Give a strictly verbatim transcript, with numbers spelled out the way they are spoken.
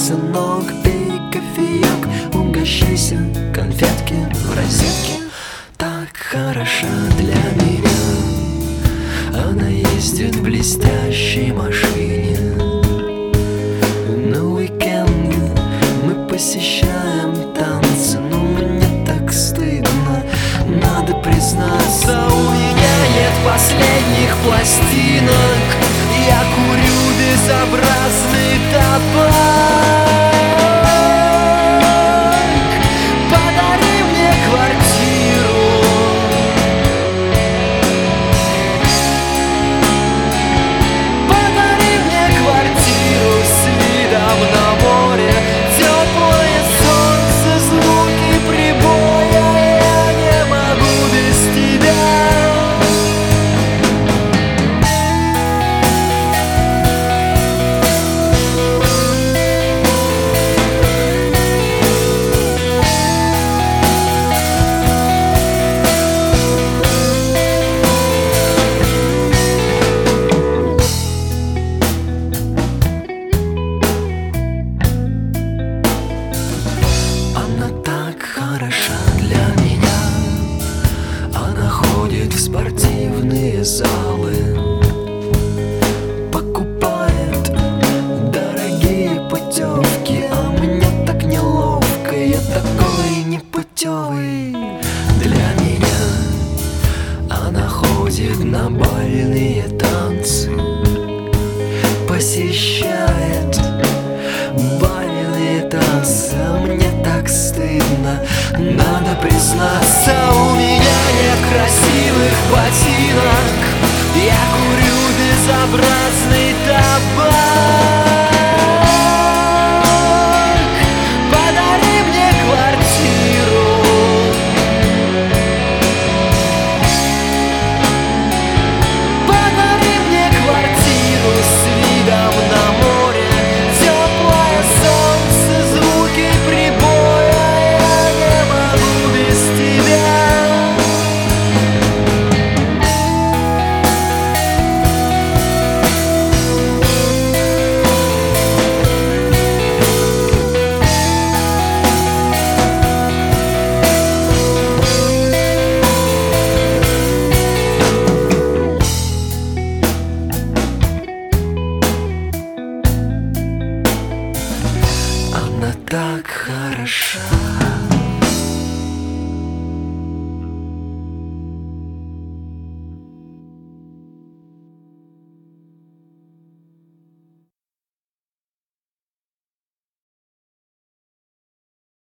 сынок, пей кофеек, угощайся, конфетки в розетке. Так хороша для меня. Она ездит в блестящей машине. На уикенды мы посещаем танцы, но мне так стыдно, надо признаться. У меня нет последних пластинок, я курю безобразный табак. Подари мне квартиру, подари мне квартиру с видом на море, теплое солнце, звуки прибоя. Я не могу без тебя. Хороша для меня. Она ходит в спортивные залы, покупает дорогие путевки, а мне так неловко, я такой непутевый. Для меня она ходит на бальные танцы, посещает бальные танцы, а мне так стыдно, надо признаться. У меня нет красивых ботинок, я курю безобразно.